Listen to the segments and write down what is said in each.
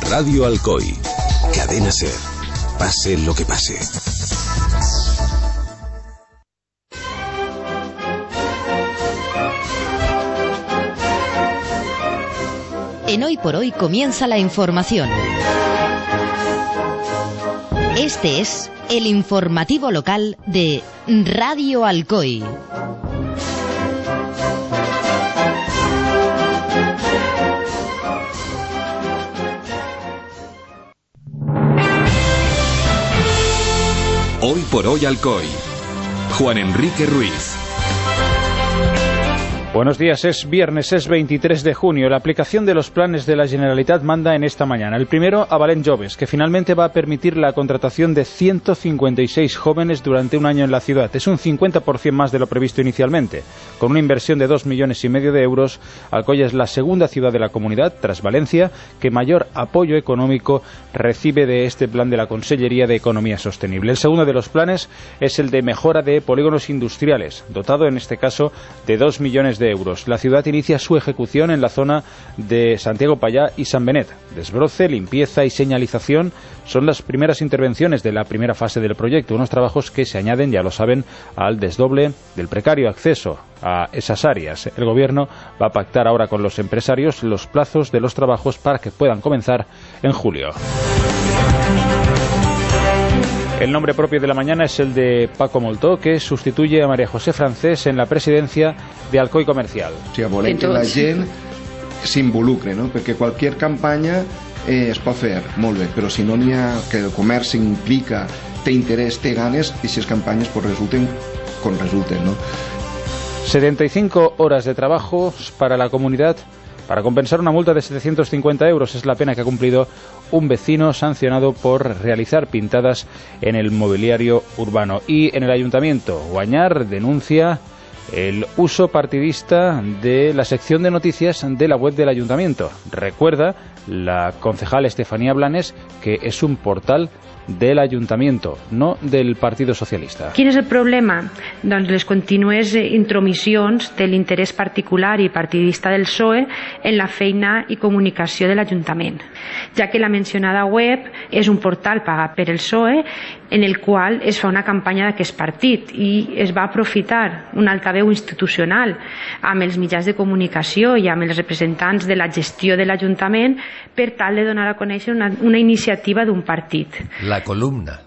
Radio Alcoy. Cadena SER. Pase lo que pase. En Hoy por Hoy comienza la información. Este es el informativo local de Radio Alcoy. Hoy por Hoy Alcoy. Juan Enrique Ruiz. Buenos días, es viernes, es 23 de junio. La aplicación de los planes de la Generalitat manda en esta mañana. El primero a Valent Joves, que finalmente va a permitir la contratación de 156 jóvenes durante un año en la ciudad. Es un 50% más de lo previsto inicialmente. Con una inversión de 2,5 millones de euros, Alcoy es la segunda ciudad de la comunidad, tras Valencia, que mayor apoyo económico recibe de este plan de la Consellería de Economía Sostenible. El segundo de los planes es el de mejora de polígonos industriales, dotado en este caso de 2 millones de euros. La ciudad inicia su ejecución en la zona de Santiago Pallá y San Benet. Desbroce, limpieza y señalización son las primeras intervenciones de la primera fase del proyecto, unos trabajos que se añaden, ya lo saben, al desdoble del precario acceso a esas áreas. El Gobierno va a pactar ahora con los empresarios los plazos de los trabajos para que puedan comenzar en julio. El nombre propio de la mañana es el de Paco Moltó, que sustituye a María José Francés en la presidencia de Alcoy Comercial. O sigui, volem que la gent s'involucre, no? Perquè qualsevol campanya es pot fer, molt bé, però si no n'hi ha, que el comerç s'implica, té interès, té ganes, i si les campanyes pues resulten com resulten, ¿no? 75 horas de trabajo para la comunidad para compensar una multa de 750 euros. Es la pena que ha cumplido un vecino sancionado por realizar pintadas en el mobiliario urbano. Y en el ayuntamiento, Guañar denuncia el uso partidista de la sección de noticias de la web del ayuntamiento. Recuerda la concejal Estefanía Blanes que es un portal del Ayuntamiento, no del Partido Socialista. Quin és el problema? Doncs les contínues intromissions de l'interès particular i partidista del PSOE en la feina i comunicació de l'Ajuntament, ja que la mencionada web és un portal pagat per el PSOE en el qual es fa una campanya d'aquest partit i es va aprofitar un altaveu institucional amb els mitjans de comunicació i amb els representants de la gestió de l'Ajuntament per tal de donar a conèixer una iniciativa d'un partit. La columna.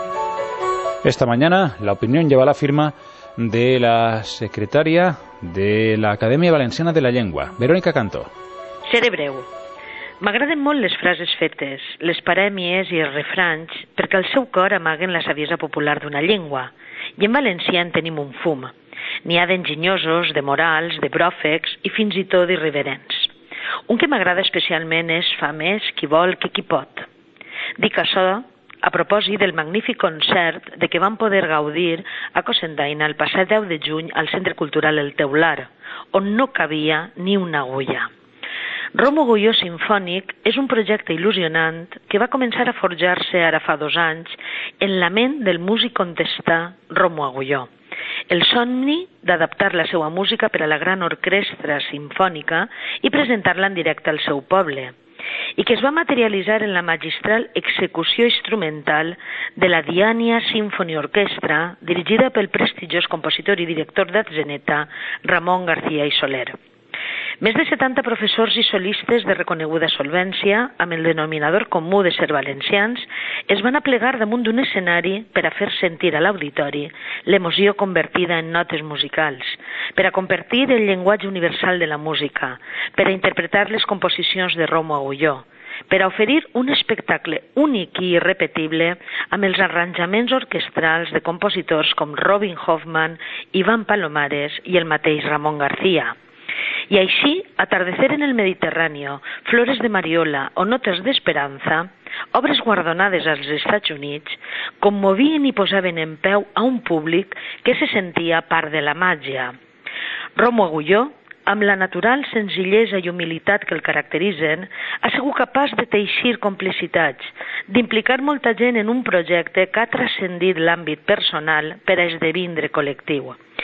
Esta mañana la opinión lleva la firma de la secretaria de la Acadèmia Valenciana de la Llengua, Verónica Cantó. Seré breu. M'agraden molt les frases fetes, les parèmies i els refranys, perquè al seu cor amaguen la saviesa popular d'una llengua. I en valencià en tenim un fum. N'hi ha d'enginyosos, de morals, de bròfecs i fins i tot d'irreverents. Un que m'agrada especialment és fa més qui vol que qui pot. Dic això a propòsit del magnífic concert de què vam poder gaudir a Cocentaina el passat 10 de juny al Centre Cultural El Teular, on no cabia ni una agulla. Romo Agulló Simfònic és un projecte il·lusionant que va començar a forjar-se ara fa 2 anys en la ment del músic contestà Romo Agulló. El somni d'adaptar la seva música per a la gran orquestra simfònica i presentar-la en directe al seu poble, i que es va materialitzar en la magistral execució instrumental de la Diània Symphony Orchestra, dirigida pel prestigiós compositor i director d'Atzeneta, Ramon García i Soler. Més de 70 professors i solistes de reconeguda solvència, amb el denominador comú de ser valencians, es van aplegar damunt d'un escenari per a fer sentir a l'auditori l'emoció convertida en notes musicals, per a compartir el llenguatge universal de la música, per a interpretar les composicions de Romo Agulló, per a oferir un espectacle únic i irrepetible amb els arranjaments orquestrals de compositors com Robin Hoffman, Iván Palomares i el mateix Ramon García. I així, Atardecer en el Mediterráneo, Flores de Mariola o Notes d'Esperanza, obres guardonades als Estats Units, commovien i posaven en peu a un públic que se sentia part de la màgia. Romo Agulló, amb la natural senzillesa i humilitat que el caracteritzen, ha sigut capaç de teixir complicitats, d'implicar molta gent en un projecte que ha transcendit l'àmbit personal per a esdevindre col·lectiu.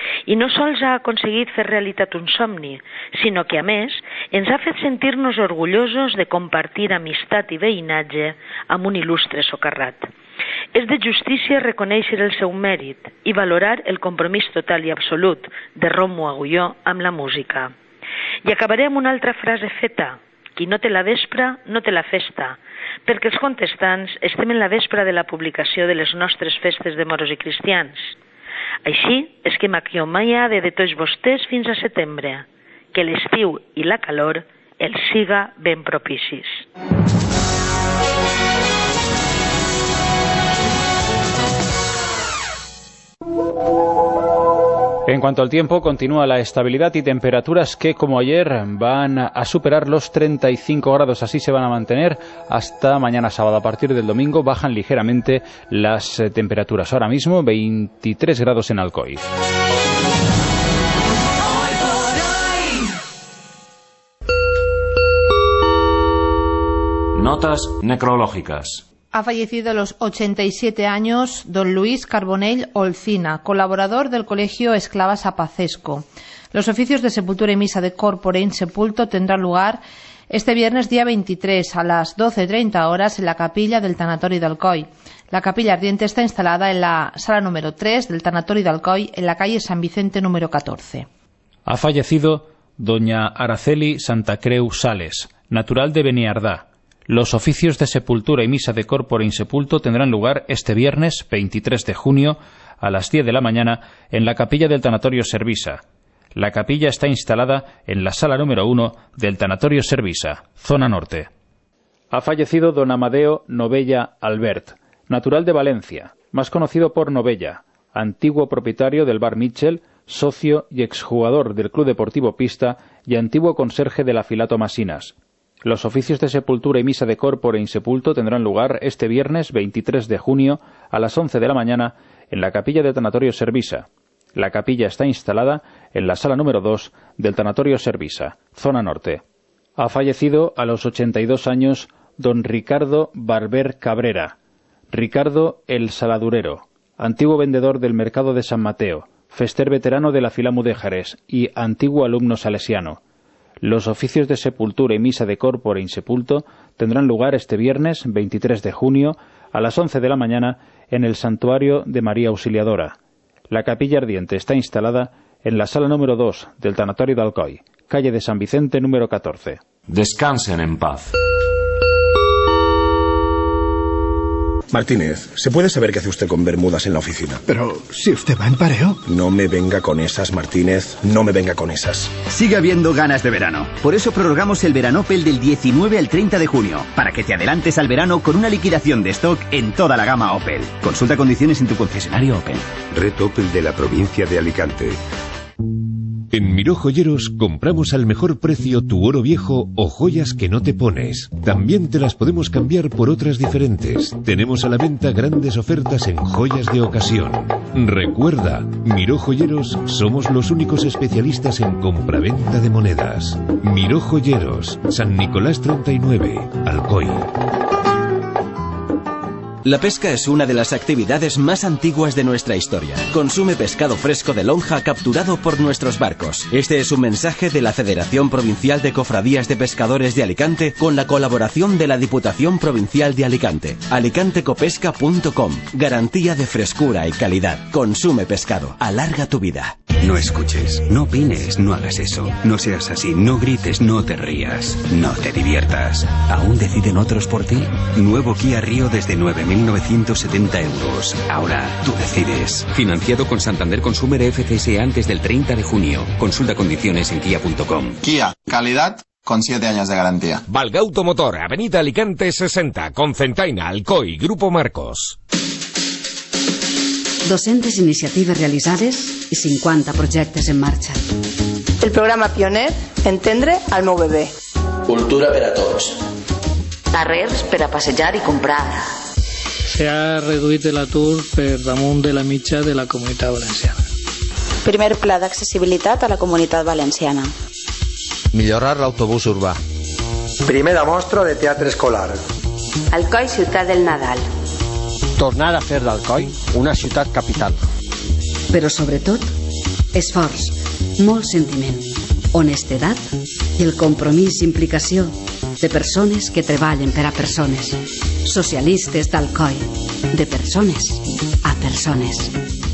I no sols ha aconseguit fer realitat un somni, sinó que, a més, ens ha fet sentir-nos orgullosos de compartir amistat i veïnatge amb un il·lustre socarrat. És de justícia reconèixer el seu mèrit i valorar el compromís total i absolut de Romo Agulló amb la música. I acabaré amb una altra frase feta: qui no té la vespra, no té la festa, perquè els contestants estem en la vespra de la publicació de les nostres festes de moros i cristians. Així és que m'acomiade de tots vostès fins a setembre. Que l'estiu i la calor els siga ben propicis. En cuanto al tiempo, continúa la estabilidad y temperaturas que, como ayer, van a superar los 35 grados. Así se van a mantener hasta mañana sábado. A partir del domingo bajan ligeramente las temperaturas. Ahora mismo 23 grados en Alcoy. Notas necrológicas. Ha fallecido a los 87 años don Luis Carbonell Olcina, colaborador del Colegio Esclavas Apacesco. Los oficios de sepultura y misa de corpore in sepulto tendrán lugar este viernes día 23 a las 12:30 horas en la capilla del Tanatorio de Alcoy. La capilla ardiente está instalada en la sala número 3 del Tanatorio de Alcoy, en la calle San Vicente número 14. Ha fallecido doña Araceli Santacreu Sales, natural de Beniardá. Los oficios de sepultura y misa de corpore in sepulto tendrán lugar este viernes 23 de junio a las 10 de la mañana en la capilla del Tanatorio Servisa. La capilla está instalada en la sala número 1 del Tanatorio Servisa, zona norte. Ha fallecido don Amadeo Novella Albert, natural de Valencia, más conocido por Novella, antiguo propietario del bar Mitchell, socio y exjugador del Club Deportivo Pista y antiguo conserje de la Filato Masinas. Los oficios de sepultura y misa de corpore in sepulto tendrán lugar este viernes 23 de junio a las 11 de la mañana en la capilla del Tanatorio Servisa. La capilla está instalada en la sala número 2 del Tanatorio Servisa, zona norte. Ha fallecido a los 82 años don Ricardo Barber Cabrera, Ricardo el Saladurero, antiguo vendedor del mercado de San Mateo, fester veterano de la Filamu de Jerez y antiguo alumno salesiano. Los oficios de sepultura y misa de corpore in sepulto tendrán lugar este viernes 23 de junio a las 11 de la mañana en el Santuario de María Auxiliadora. La capilla ardiente está instalada en la sala número 2 del Tanatorio de Alcoy, calle de San Vicente número 14. Descansen en paz. Martínez, ¿se puede saber qué hace usted con bermudas en la oficina? Pero si usted va en pareo. No me venga con esas, Martínez. No me venga con esas. Sigue habiendo ganas de verano. Por eso prorrogamos el verano Opel del 19 al 30 de junio. Para que te adelantes al verano con una liquidación de stock en toda la gama Opel. Consulta condiciones en tu concesionario Opel. Red Opel de la provincia de Alicante. En Miró Joyeros compramos al mejor precio tu oro viejo o joyas que no te pones. También te las podemos cambiar por otras diferentes. Tenemos a la venta grandes ofertas en joyas de ocasión. Recuerda, Miró Joyeros somos los únicos especialistas en compraventa de monedas. Miró Joyeros, San Nicolás 39, Alcoy. La pesca es una de las actividades más antiguas de nuestra historia. Consume pescado fresco de lonja capturado por nuestros barcos. Este es un mensaje de la Federación Provincial de Cofradías de Pescadores de Alicante con la colaboración de la Diputación Provincial de Alicante. alicantecopesca.com. Garantía de frescura y calidad. Consume pescado. Alarga tu vida. No escuches, no opines, no hagas eso. No seas así, no grites, no te rías, no te diviertas. ¿Aún deciden otros por ti? Nuevo Kia Rio desde 9.970 euros. Ahora tú decides. Financiado con Santander Consumer FCS antes del 30 de junio. Consulta condiciones en kia.com. Kia, calidad con 7 años de garantía. Valga Automotor, Avenida Alicante 60, Concentaina, Alcoy, Grupo Marcos. 200 iniciatives realitzades i 50 projectes en marxa. El programa pioner Entendre al meu bebè. Cultura per a tots. Carrers per a passejar i comprar. S'ha reduït l'atur per damunt de la mitja de la Comunitat Valenciana. Primer pla d'accessibilitat a la Comunitat Valenciana. Millorar l'autobús urbà. Primera mostra de teatre escolar. Alcoi, ciutat del Nadal. Tornar a fer d'Alcoi una ciutat capital. Però sobretot, esforç, molt sentiment, honestedat i el compromís i implicació de persones que treballen per a persones. Socialistes d'Alcoi, de persones a persones.